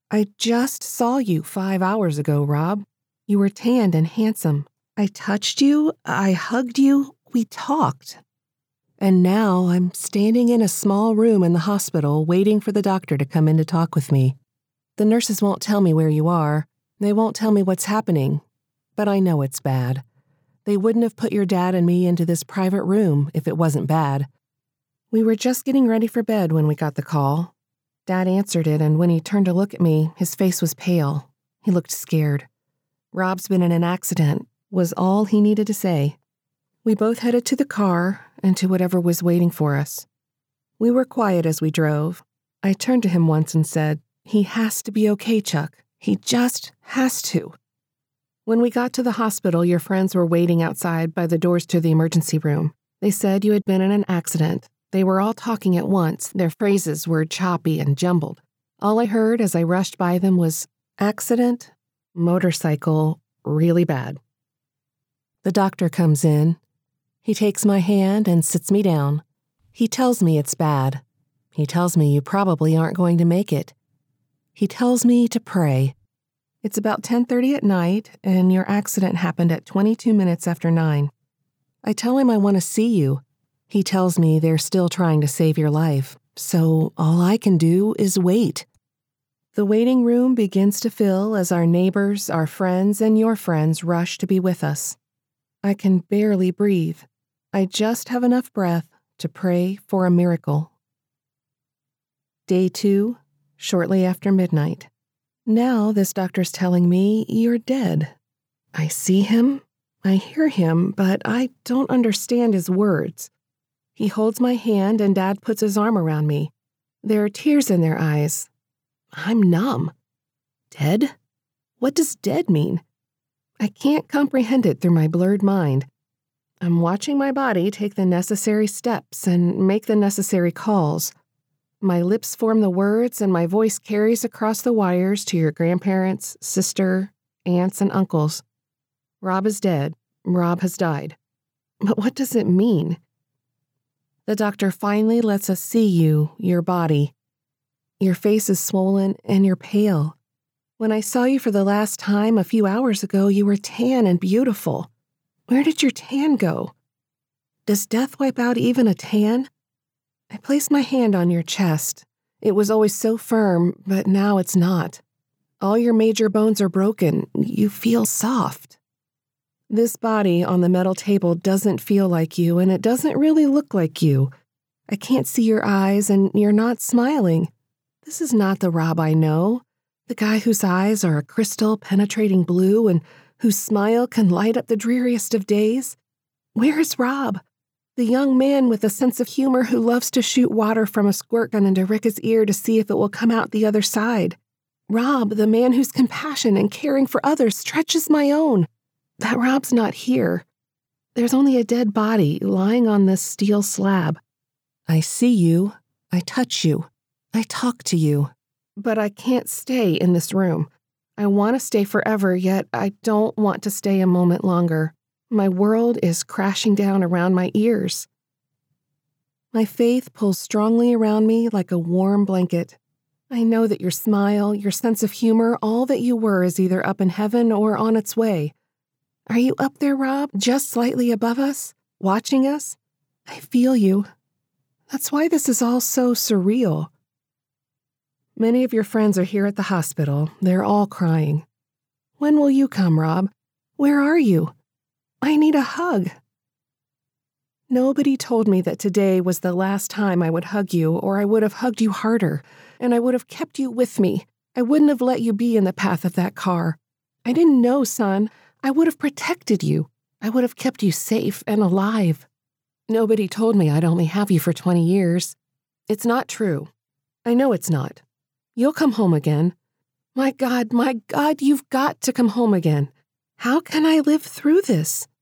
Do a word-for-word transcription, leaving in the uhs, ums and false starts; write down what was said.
I just saw you five hours ago, Rob. You were tanned and handsome. I touched you, I hugged you, we talked. And now I'm standing in a small room in the hospital waiting for the doctor to come in to talk with me. The nurses won't tell me where you are. They won't tell me what's happening. But I know it's bad. They wouldn't have put your dad and me into this private room if it wasn't bad. We were just getting ready for bed when we got the call. Dad answered it, and when he turned to look at me, his face was pale. He looked scared. Rob's been in an accident, was all he needed to say. We both headed to the car and to whatever was waiting for us. We were quiet as we drove. I turned to him once and said, "He has to be okay, Chuck. He just has to." When we got to the hospital, your friends were waiting outside by the doors to the emergency room. They said you had been in an accident. They were all talking at once. Their phrases were choppy and jumbled. All I heard as I rushed by them was, "Accident, motorcycle, really bad." The doctor comes in. He takes my hand and sits me down. He tells me it's bad. He tells me you probably aren't going to make it. He tells me to pray. It's about ten thirty at night, and your accident happened at twenty-two minutes after nine. I tell him I want to see you. He tells me they're still trying to save your life, so all I can do is wait. The waiting room begins to fill as our neighbors, our friends, and your friends rush to be with us. I can barely breathe. I just have enough breath to pray for a miracle. Day two, shortly after midnight. Now this doctor's telling me you're dead. I see him, I hear him, but I don't understand his words. He holds my hand and Dad puts his arm around me. There are tears in their eyes. I'm numb. Dead? What does dead mean? I can't comprehend it through my blurred mind. I'm watching my body take the necessary steps and make the necessary calls. My lips form the words and my voice carries across the wires to your grandparents, sister, aunts, and uncles. Rob is dead. Rob has died. But what does it mean? The doctor finally lets us see you, your body. Your face is swollen and you're pale. When I saw you for the last time a few hours ago, you were tan and beautiful. Where did your tan go? Does death wipe out even a tan? I place my hand on your chest. It was always so firm, but now it's not. All your major bones are broken. You feel soft. This body on the metal table doesn't feel like you, and it doesn't really look like you. I can't see your eyes, and you're not smiling. This is not the Rob I know. The guy whose eyes are a crystal penetrating blue and whose smile can light up the dreariest of days. Where is Rob? The young man with a sense of humor who loves to shoot water from a squirt gun into Ricka's ear to see if it will come out the other side. Rob, the man whose compassion and caring for others stretches my own. That Rob's not here. There's only a dead body lying on this steel slab. I see you. I touch you. I talk to you. But I can't stay in this room. I want to stay forever, yet I don't want to stay a moment longer. My world is crashing down around my ears. My faith pulls strongly around me like a warm blanket. I know that your smile, your sense of humor, all that you were is either up in heaven or on its way. Are you up there, Rob, just slightly above us, watching us? I feel you. That's why this is all so surreal. Many of your friends are here at the hospital. They're all crying. When will you come, Rob? Where are you? I need a hug. Nobody told me that today was the last time I would hug you, or I would have hugged you harder, and I would have kept you with me. I wouldn't have let you be in the path of that car. I didn't know, son. I would have protected you. I would have kept you safe and alive. Nobody told me I'd only have you for twenty years. It's not true. I know it's not. You'll come home again. My God, my God, you've got to come home again. How can I live through this?